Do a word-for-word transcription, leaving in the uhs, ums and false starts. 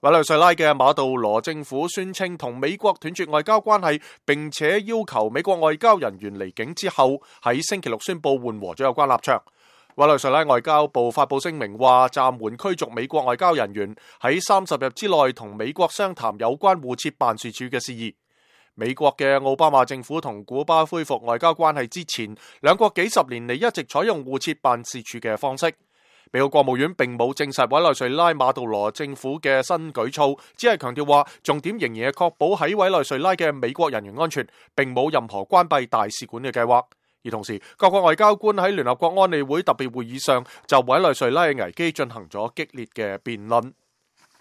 委內瑞拉嘅馬杜羅政府宣稱同美國斷絕外交關係，並且要求美國外交人員離境之後，喺星期六宣布緩和咗有關立場。委內瑞拉外交部發佈聲明話，暫緩驅逐美國外交人員，喺三十日之內同美國商談有關互設辦事處嘅事宜。美國嘅奧巴馬政府同古巴恢復外交關係之前，兩國幾十年嚟一直採用互設辦事處嘅方式。美國國務院並冇證實委內瑞拉馬杜羅政府嘅新舉措，只係強調話重點仍然係確保喺委內瑞拉嘅美國人員安全，並冇任何關閉大使館嘅計劃。而同時，各國外交官喺聯合國安理會特別會議上就委內瑞拉嘅危機進行咗激烈嘅辯論。